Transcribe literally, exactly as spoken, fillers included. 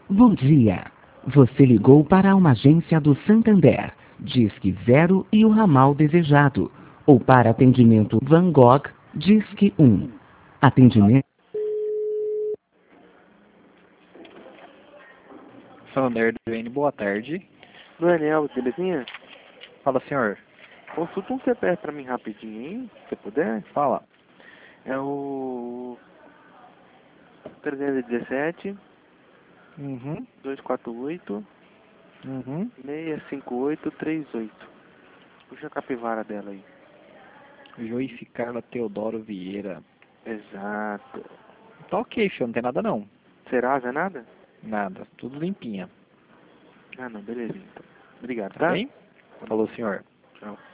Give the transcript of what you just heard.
Bom dia. Você ligou para uma agência do Santander. Disque zero e o ramal desejado. Ou para atendimento Van Gogh, Disque um. Atendimento. Santander do N, boa tarde. Daniel, belezinha? Fala, senhor. Consulta um C P F pra mim rapidinho, hein? Se puder. Fala. É o trezentos e dezessete, Uhum. duzentos e quarenta e oito, Uhum. seiscentos e cinquenta e oito, trinta e oito. Puxa a capivara dela aí. Joyce Carla Teodoro Vieira. Exato. Tá ok, filho, não tem nada não. Serasa é nada? Nada, tudo limpinha. Ah, não, beleza então. Obrigado, Tá tá? bem? Falou, senhor. Tchau.